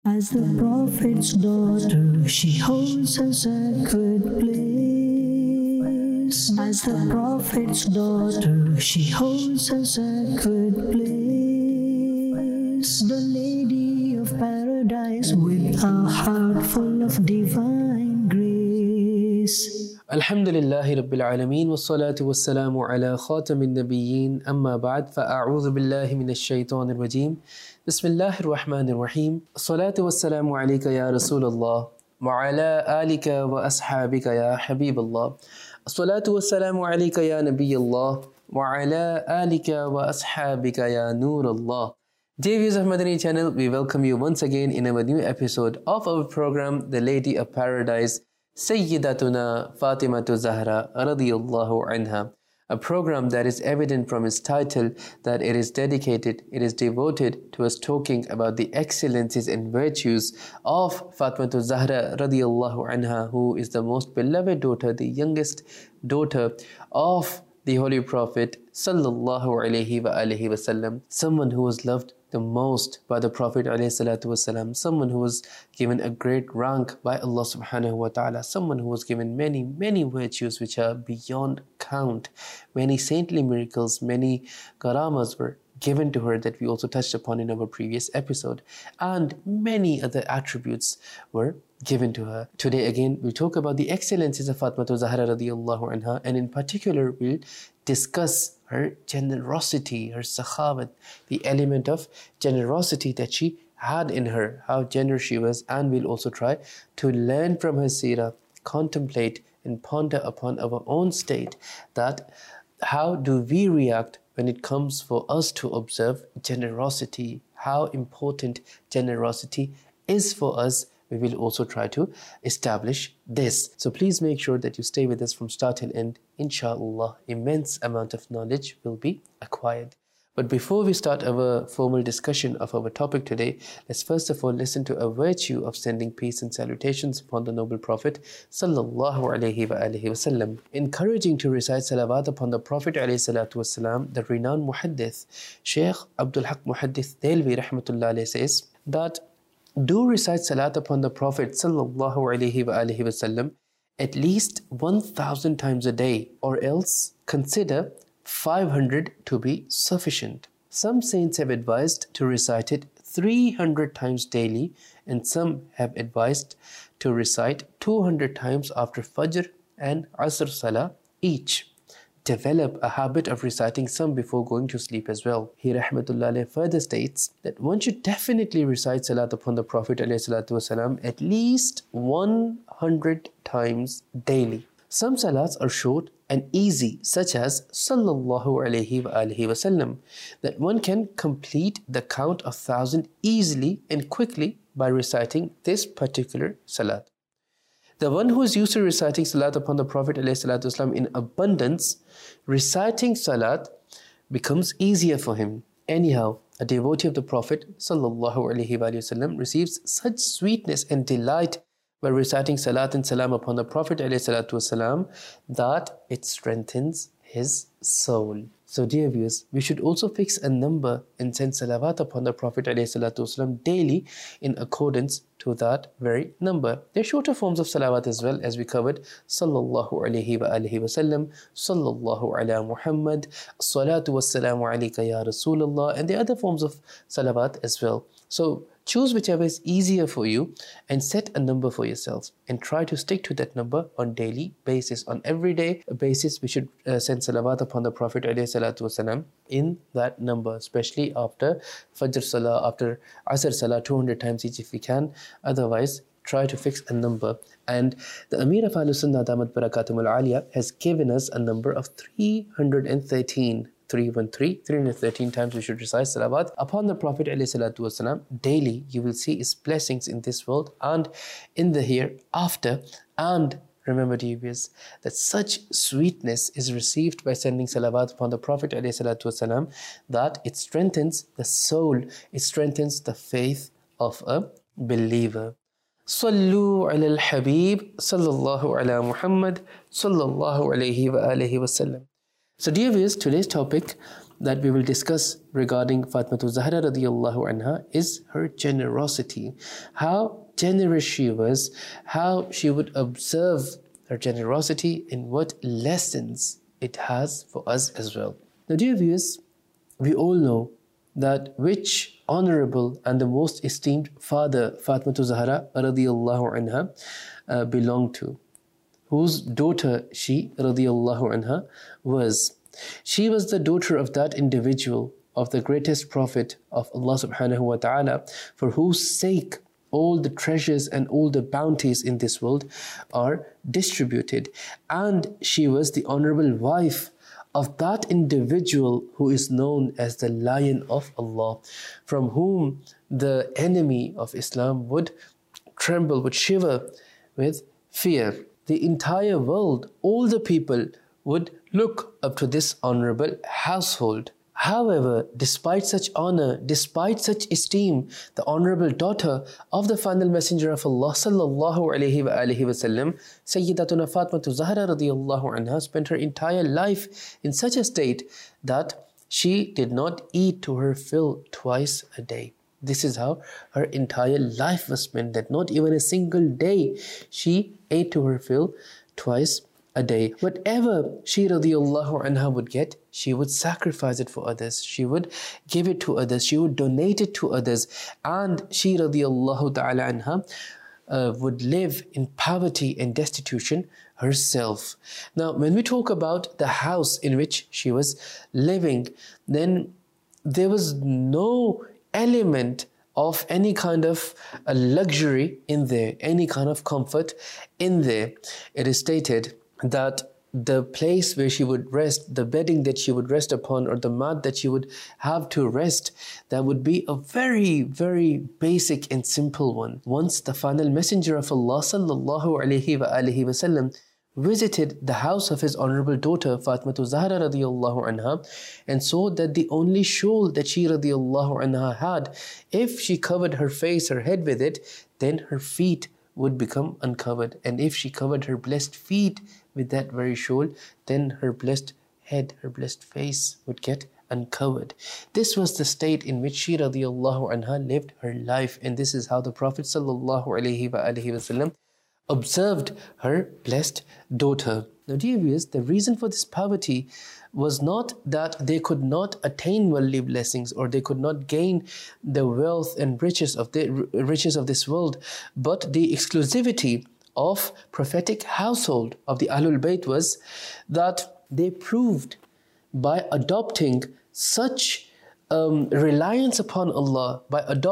As the prophet's daughter, she holds a sacred place. As the prophet's daughter, she holds a sacred place. The Lady of Paradise with a heart full of divine grace. الحمد لله رب العالمين والصلاة والسلام على خاتم النبيين أما بعد فأعوذ بالله من الشيطان الرجيم بسم الله الرحمن الرحيم الصلاة والسلام عليك يا رسول الله وعلى آلك وأصحابك يا حبيب الله الصلاة والسلام عليك يا نبي الله وعلى آلك وأصحابك يا نور الله. Dear viewers of Madani channel, we welcome you once again in our new episode of our program The Lady of Paradise, Sayyidatuna Fatimatu Zahra radiyallahu anha, a program that is evident from its title that it is dedicated, it is devoted to us talking about the excellencies and virtues of Fatimatu Zahra radiyallahu anha, who is the most beloved daughter, the youngest daughter of the Holy Prophet sallallahu alaihi wasallam, someone who was loved the most by the Prophet ﷺ, someone who was given a great rank by Allah subhanahu wa ta'ala, someone who was given many virtues which are beyond count. Many saintly miracles, many karamas were given to her that we also touched upon in our previous episode, and many other attributes were given to her. Today again we'll talk about the excellencies of Fatimatu Zahra radiyallahu anha, and in particular we'll discuss her generosity, her sakhawat, the element of generosity that she had in her, how generous she was, and we'll also try to learn from her seerah, contemplate and ponder upon our own state, that how do we react when it comes for us to observe generosity, how important generosity is for us. We will also try to establish this. So please make sure that you stay with us from start till end. Inshallah, immense amount of knowledge will be acquired. But before we start our formal discussion of our topic today, let's first of all listen to a virtue of sending peace and salutations upon the noble Prophet sallallahu alaihi wasallam. Encouraging to recite salawat upon the Prophet alayhi salatu wasallam, the renowned muhaddith Shaykh Abdul Haq Muhaddith Delvi rahmatullah alayhi says that do recite salat upon the Prophet sallallahu alaihi wasallam at least 1,000 times a day, or else consider 500 to be sufficient. Some saints have advised to recite it 300 times daily, and some have advised to recite 200 times after Fajr and Asr Salah each. Develop a habit of reciting some before going to sleep as well. He rahmatullah alayhi further states that one should definitely recite salat upon the Prophet ﷺ at least 100 times daily. Some salats are short and easy, such as sallallahu alaihi wasallam, that one can complete the count of 1,000 easily and quickly by reciting this particular salat. The one who is used to reciting salat upon the Prophet ﷺ in abundance, reciting salat becomes easier for him. Anyhow, a devotee of the Prophet ﷺ receives such sweetness and delight by reciting salat and salam upon the Prophet ﷺ that it strengthens his soul. So dear viewers, we should also fix a number and send salawat upon the Prophet ﷺ daily in accordance to that very number. There are shorter forms of salawat as well, as we covered sallallahu alaihi wasallam, sallallahu ala Muhammad, salatu wassalamu alayka ya Rasulullah, and the other forms of salawat as well. So choose whichever is easier for you and set a number for yourselves and try to stick to that number on daily basis. On everyday basis, we should send salawat upon the Prophet ﷺ in that number, especially after Fajr Salah, after Asr Salah, 200 times each if we can. Otherwise, try to fix a number. And the Amir of Ahlus Sunnah Damat Barakatumul Aliyah has given us a number of 313. 313 times we should recite salawat upon the Prophet ﷺ daily. You will see his blessings in this world and in the hereafter. And remember, dear viewers, that such sweetness is received by sending salawat upon the Prophet ﷺ that it strengthens the soul, it strengthens the faith of a believer. Sallu ala al-Habib, sallallahu ala Muhammad, sallallahu alayhi wa alihi wa sallam. So dear viewers, today's topic that we will discuss regarding Fatimatu Zahra radiyallahu anha is her generosity. How generous she was, how she would observe her generosity, and what lessons it has for us as well. Now, dear viewers, we all know that which honorable and the most esteemed father Fatimatu Zahra radiyallahu anha belonged to, whose daughter she radiyallahu anha was. She was the daughter of that individual, of the greatest prophet of Allah subhanahu wa ta'ala, for whose sake all the treasures and all the bounties in this world are distributed. And she was the honorable wife of that individual who is known as the Lion of Allah, from whom the enemy of Islam would tremble, would shiver with fear. The entire world, all the people would look up to this honorable household. However, despite such honor, despite such esteem, the honorable daughter of the final messenger of Allah sallallahu alaihi wasallam, Sayyidatuna Fatimatu Zahra radiyallahu anha, spent her entire life in such a state that she did not eat to her fill twice a day. This is how her entire life was spent, that not even a single day she ate to her fill twice a day. Whatever she radiyallahu anha would get, she would sacrifice it for others. She would give it to others. She would donate it to others. And she radiyallahu ta'ala anha would live in poverty and destitution herself. Now, when we talk about the house in which she was living, then there was no element of any kind of a luxury in there, any kind of comfort in there. It is stated that the place where she would rest, the bedding that she would rest upon, or the mat that she would have to rest, that would be a very, very basic and simple one. Once the final messenger of Allah sallallahu alaihi wasallam visited the house of his honorable daughter Fatimatu Zahra radiyallahu anha, and saw that the only shawl that she radiyallahu anha had, if she covered her face, her head with it, then her feet would become uncovered. And if she covered her blessed feet with that very shawl, then her blessed head, her blessed face would get uncovered. This was the state in which she radiyallahu anha lived her life, and this is how the Prophet sallallahu alaihi wasallam observed her blessed daughter. Now, dear viewers, the reason for this poverty was not that they could not attain worldly blessings, or they could not gain the wealth and riches of this world, but the exclusivity of prophetic household of the Ahlul Bayt was that they proved by adopting such reliance upon Allah,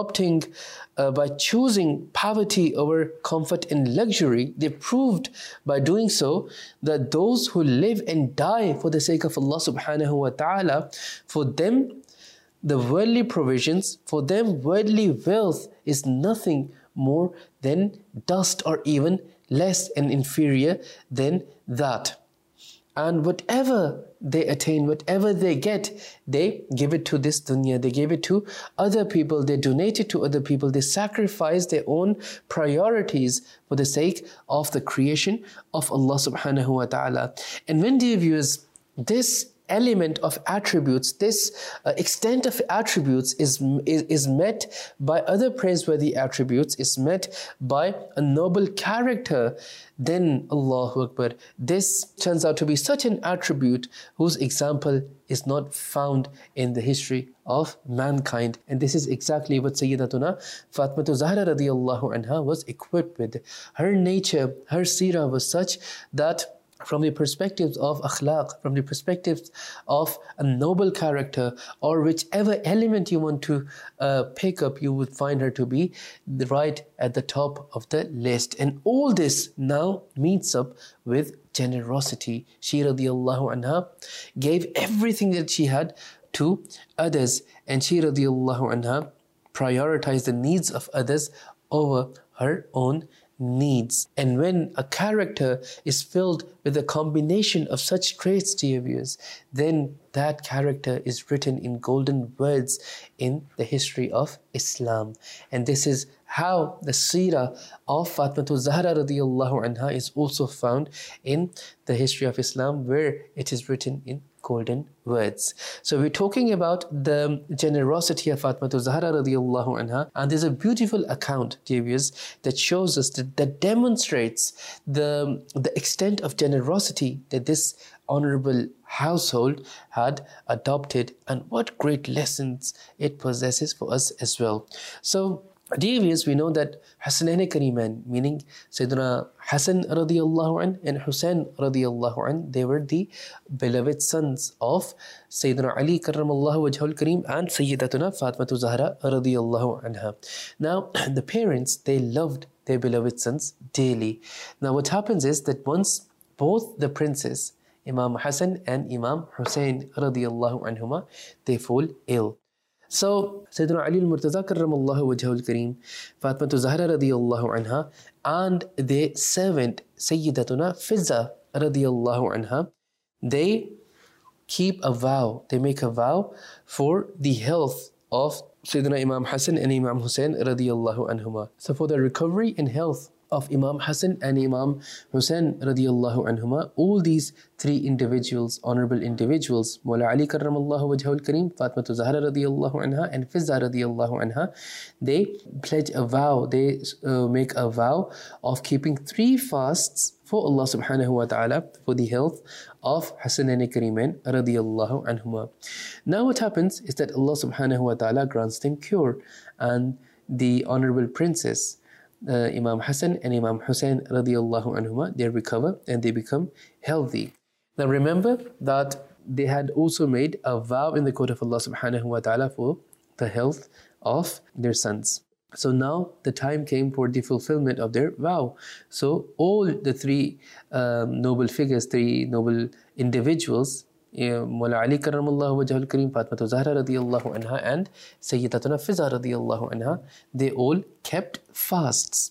by choosing poverty over comfort and luxury, they proved by doing so that those who live and die for the sake of Allah subhanahu wa ta'ala, for them the worldly provisions, for them worldly wealth is nothing more than dust, or even less and inferior than that. And whatever they attain, whatever they get, they give it to this dunya, they give it to other people, they donate it to other people, they sacrifice their own priorities for the sake of the creation of Allah subhanahu wa ta'ala. And when, dear viewers, this element of attributes, this extent of attributes is met by other praiseworthy attributes, is met by a noble character, then Allahu Akbar, this turns out to be such an attribute whose example is not found in the history of mankind. And this is exactly what Sayyidatuna Fatimatu Zahra radiyallahu anha was equipped with. Her nature, her seerah was such that from the perspectives of akhlaq, from the perspectives of a noble character, or whichever element you want to pick up, you would find her to be right at the top of the list. And all this now meets up with generosity. She radiyallahu anha gave everything that she had to others, and she radiyallahu anha prioritized the needs of others over her own needs. And when a character is filled with a combination of such traits, dear viewers, then that character is written in golden words in the history of Islam. And this is how the seerah of Fatimatu Zahra radiyallahu anha is also found in the history of Islam, where it is written in golden words. So we're talking about the generosity of Fatima Zahra radiallahu anha, and there's a beautiful account, dear viewers, that shows us that demonstrates the extent of generosity that this honorable household had adopted, and what great lessons it possesses for us as well. So dear viewers, we know that Hasanain Kariman, meaning Sayyidina Hasan radiallahu an and Hussein radiallahu an, they were the beloved sons of Sayyidina Ali karramallahu wajhul kareem and Sayyidatuna Fatima Zahra radiallahu anha. Now, the parents, they loved their beloved sons dearly. Now, what happens is that once both the princes, Imam Hassan and Imam Hussein radiallahu anhuma, they fall ill. So, Sayyidina Ali al-Murtaza karramallahu wajhul kareem, Fatima Zahra radiyallahu anha, and their servant Sayyidatuna Fizza radiyallahu anha, they keep a vow, they make a vow for the health of Sayyidina Imam Hassan and Imam Hussein radiyallahu anhuma. So for the recovery and health of Imam Hassan and Imam Hussein radiyallahu anhuma, all these three individuals, honorable individuals, Mawla Ali karramallahu wajhul kareem, Fatima Zahra radiyallahu anha and Fizza radiyallahu anha, they pledge a vow, they make a vow of keeping 3 fasts for Allah subhanahu wa ta'ala for the health of Hasanain Karimain radiyallahu anhuma. Now what happens is that Allah subhanahu wa ta'ala grants them cure, and the honorable princess Imam Hassan and Imam Hussein radiyallahu anhuma, they recover and they become healthy. Now remember that they had also made a vow in the court of Allah subhanahu wa ta'ala for the health of their sons. So now the time came for the fulfillment of their vow. So all the 3 noble figures, 3 noble individuals, Mawla Ali karramallahu wajhul kareem, Fatima Zahra radiyallahu anha and Sayyidatuna Fizza radiyallahu anha, they all kept fasts.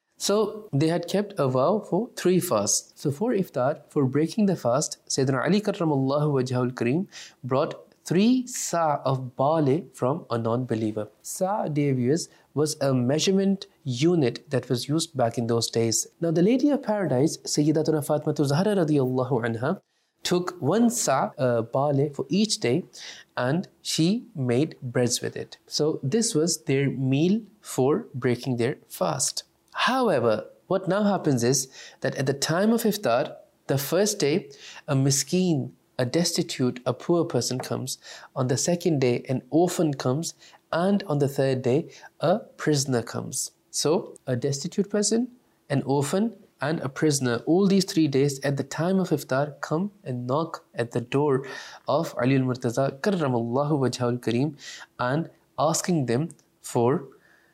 So they had kept a vow for 3 fasts. So for iftar, for breaking the fast, Sayyidina Ali karramallahu wajhul kareem brought 3 sa' of barley from a non-believer. Sa', dear viewers, was a measurement unit that was used back in those days. Now the Lady of Paradise, Sayyidatuna Fatima Zahra radiyallahu anha, took 1 sa' barley for each day, and she made breads with it. So this was their meal for breaking their fast. However, what now happens is that at the time of iftar, the first day, a miskeen, a destitute, a poor person comes. On the second day, an orphan comes. And on the third day, a prisoner comes. So a destitute person, an orphan, and a prisoner, all these 3 days at the time of iftar come and knock at the door of Ali al-Murtaza karramallahu wajhul kareem and asking them for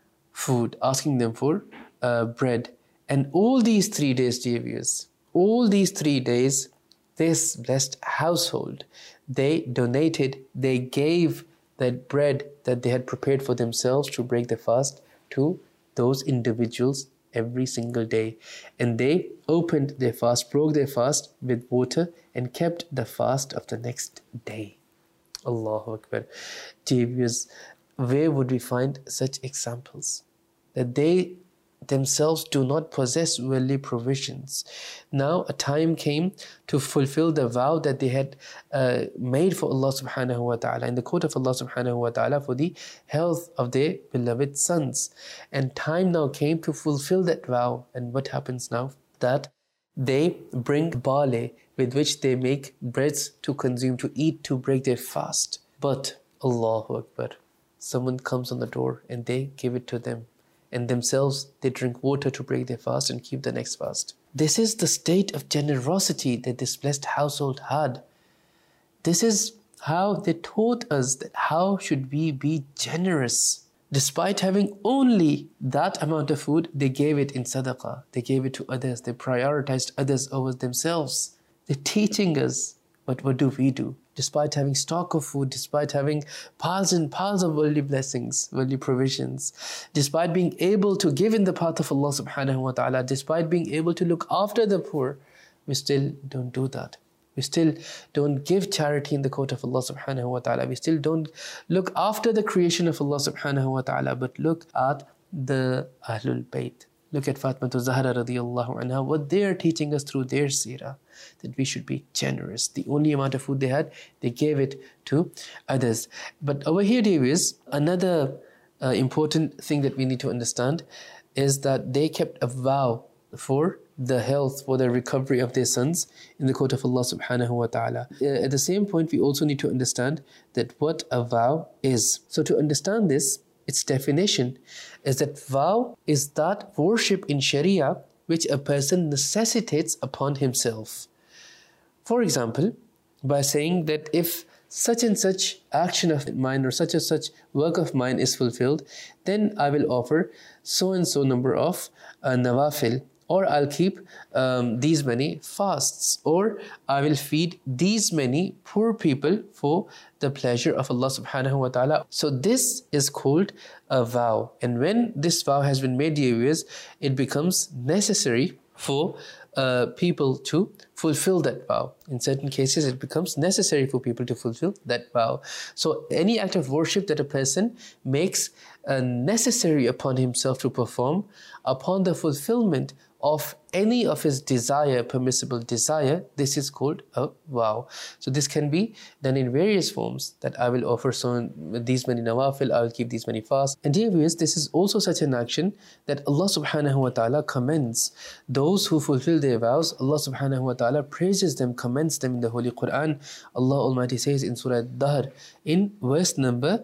food, asking them for bread. And all these 3 days, dear viewers, all these 3 days, this blessed household, they donated, they gave that bread that they had prepared for themselves to break the fast to those individuals every single day. And they opened their fast, broke their fast with water, and kept the fast of the next day. Allahu Akbar. Dear viewers, where would we find such examples? That they themselves do not possess worldly provisions. Now a time came to fulfill the vow that they had made for Allah subhanahu wa ta'ala, in the court of Allah subhanahu wa ta'ala, for the health of their beloved sons. And time now came to fulfill that vow. And what happens now? That they bring barley with which they make breads to consume, to eat, to break their fast. But Allahu Akbar, someone comes on the door and they give it to them. And themselves, they drink water to break their fast and keep the next fast. This is the state of generosity that this blessed household had. This is how they taught us that how should we be generous. Despite having only that amount of food, they gave it in sadaqah. They gave it to others. They prioritized others over themselves. They're teaching us. But what do we do? Despite having stock of food, despite having piles and piles of worldly blessings, worldly provisions, despite being able to give in the path of Allah subhanahu wa ta'ala, despite being able to look after the poor, we still don't do that. We still don't give charity in the court of Allah subhanahu wa ta'ala. We still don't look after the creation of Allah subhanahu wa ta'ala, but look at the Ahlul Bayt, Look at Fatima Zahra radiallahu anha, what they are teaching us through their seerah, that we should be generous. The only amount of food they had, they gave it to others. But over here, there is another important thing that we need to understand, is that they kept a vow for the health, for the recovery of their sons in the court of Allah subhanahu wa ta'ala. At the same point, we also need to understand that what a vow is. So to understand this, its definition is that vow is that worship in Sharia which a person necessitates upon himself. For example, by saying that if such and such action of mine or such and such work of mine is fulfilled, then I will offer so and so number of nawafil, or I'll keep these many fasts, or I will feed these many poor people for the pleasure of Allah subhanahu wa ta'ala. So this is called a vow. And when this vow has been made, dear viewers, it becomes necessary for people to fulfill that vow. In certain cases, it becomes necessary for people to fulfill that vow. So any act of worship that a person makes necessary upon himself to perform, upon the fulfillment of any of his desire, permissible desire, this is called a vow. So this can be done in various forms, that I will offer these many nawafil, I will keep these many fasts. And dear viewers, this is also such an action that Allah subhanahu wa ta'ala commends those who fulfill their vows. Allah subhanahu wa ta'ala praises them, commends them in the Holy Quran. Allah Almighty says in Surah Dahr, in verse number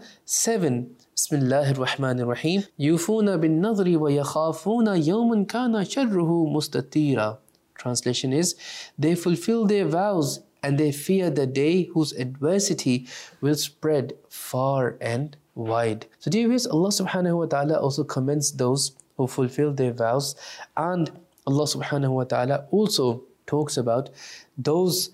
7, Bismillahir Rahmanir Rahim, Yufuna bin nadri wa yakhafuna yawman kana sharruhu mustatira. Translation is, they fulfill their vows and they fear the day whose adversity will spread far and wide. So dear viewers, Allah subhanahu wa ta'ala also commends those who fulfill their vows, and Allah subhanahu wa ta'ala also talks about those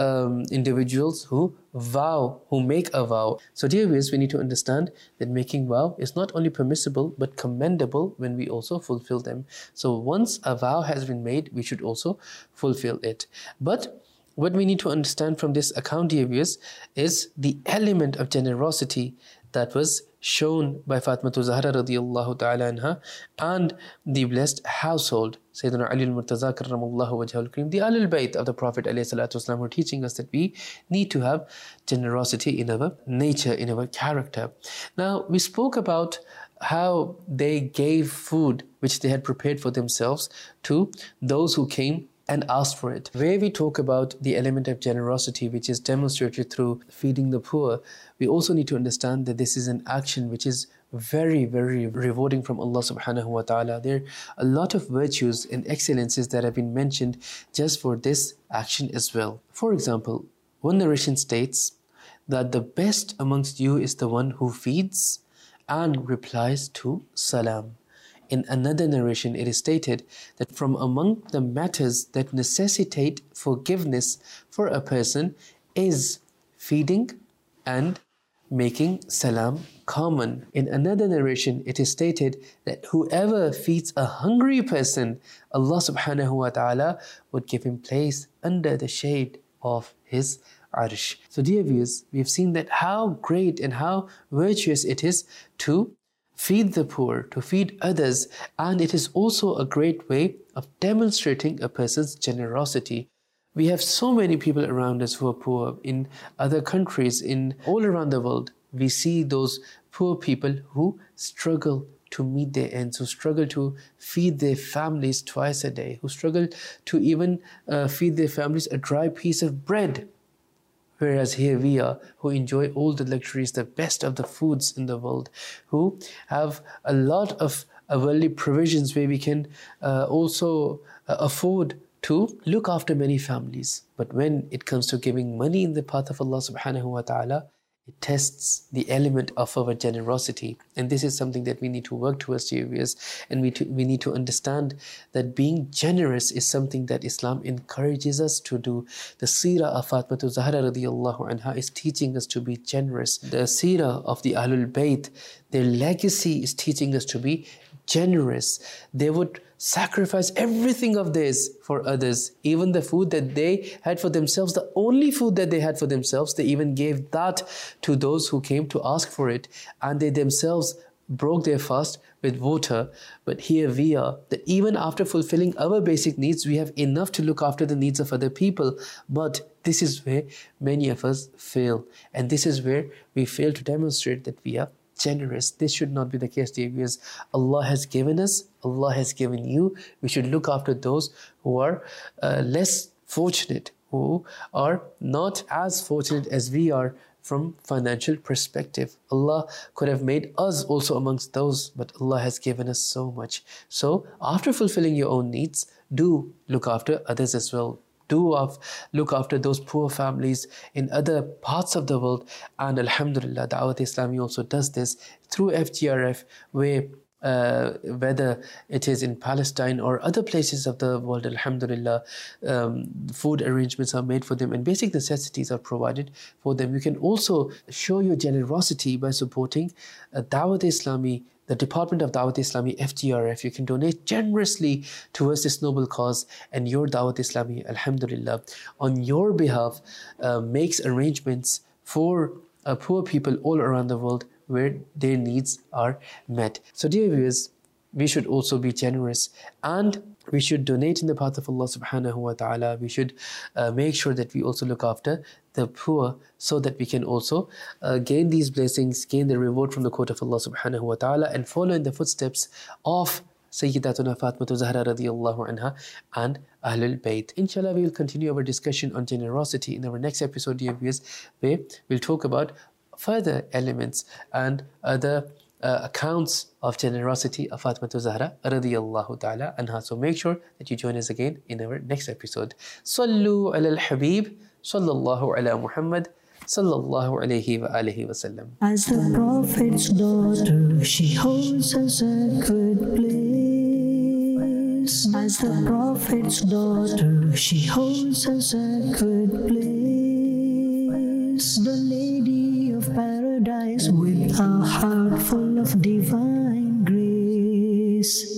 individuals who vow, who make a vow. So dear viewers, we need to understand that making vow is not only permissible but commendable when we also fulfill them. So once a vow has been made, we should also fulfill it. But what we need to understand from this account, dear viewers, is the element of generosity that was shown by Fatima Zahra radiallahu ta'ala anha and the blessed household, Sayyidina Ali al-Murtaza karramallahu wajhahul kareem, the Ahlul Bayt of the Prophet alayhi salatu wasalam, were teaching us that we need to have generosity in our nature, in our character. Now, we spoke about how they gave food which they had prepared for themselves to those who came and asked for it. Where we talk about the element of generosity which is demonstrated through feeding the poor, we also need to understand that this is an action which is very, very rewarding from Allah subhanahu wa ta'ala. There are a lot of virtues and excellences that have been mentioned just for this action as well. For example, one narration states that the best amongst you is the one who feeds and replies to salam. In another narration, it is stated that from among the matters that necessitate forgiveness for a person is feeding and making salam common. In another narration, it is stated that whoever feeds a hungry person, Allah subhanahu wa ta'ala would give him place under the shade of His arsh. So dear viewers, we have seen that how great and how virtuous it is to feed the poor, to feed others, and it is also a great way of demonstrating a person's generosity. We have so many people around us who are poor in other countries, in all around the world. We see those poor people who struggle to meet their ends, who struggle to feed their families twice a day, who struggle to even feed their families a dry piece of bread. Whereas here we are, who enjoy all the luxuries, the best of the foods in the world, who have a lot of worldly provisions where we can also afford to look after many families. But when it comes to giving money in the path of Allah subhanahu wa ta'ala, it tests the element of our generosity. And this is something that we need to work towards, dear viewers. And we need to understand that being generous is something that Islam encourages us to do. The seerah of Fatima Zahra radiallahu anha is teaching us to be generous. The seerah of the Ahlul Bayt, their legacy is teaching us to be generous. They would sacrifice everything of theirs for others. Even the food that they had for themselves, the only food that they had for themselves, they even gave that to those who came to ask for it. And they themselves broke their fast with water, but here we are, that even after fulfilling our basic needs, we have enough to look after the needs of other people. But this is where many of us fail, and this is where we fail to demonstrate that we are generous. This should not be the case, dear viewers. Allah has given us, Allah has given you. We should look after those who are less fortunate, who are not as fortunate as we are from financial perspective. Allah could have made us also amongst those, but Allah has given us so much. So after fulfilling your own needs, do look after others as well. Do look after those poor families in other parts of the world. And Alhamdulillah, Dawat Islami also does this through FGRF, where whether it is in Palestine or other places of the world, Alhamdulillah, food arrangements are made for them and basic necessities are provided for them. You can also show your generosity by supporting Dawat Islami, the Department of Dawat Islami, FGRF. You can donate generously towards this noble cause, and your Dawat Islami, Alhamdulillah, on your behalf makes arrangements for poor people all around the world where their needs are met. So dear viewers, we should also be generous, and we should donate in the path of Allah subhanahu wa ta'ala. We should make sure that we also look after the poor, so that we can also gain these blessings, gain the reward from the court of Allah subhanahu wa ta'ala, and follow in the footsteps of Sayyidatuna Fatimatu Zahra radiyallahu anha and Ahlul Bayt. Inshallah, we will continue our discussion on generosity in our next episode, dear viewers, where we'll talk about further elements and other accounts of generosity of Fatimatu Zahra radiyallahu ta'ala anha. So make sure that you join us again in our next episode. Sallu ala al-Habib, sallallahu ala Muhammad, sallallahu alayhi wa alihi wa sallam. As the Prophet's daughter, she holds a sacred place. As the Prophet's daughter, she holds a sacred place. The Lady of Paradise with a heart full of divine grace.